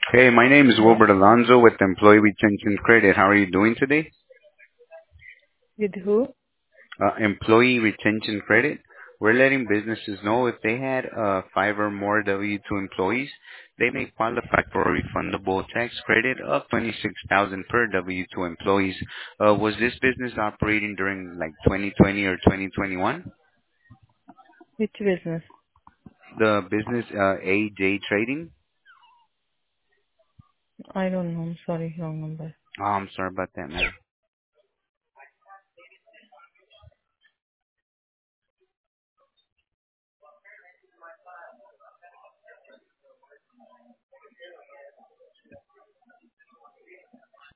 Hey, my name is Hello. Wilbert Alonzo with Employee Retention Credit. How are you doing today? With who? Employee Retention Credit. We're letting businesses know if they had five or more W-2 employees, they may qualify for a refundable tax credit of $26,000 per W-2 employees. Was this business operating during like 2020 or 2021? Which business? The business AJ Trading. I don't know. I'm sorry. Wrong number. Oh, I'm sorry about that, man.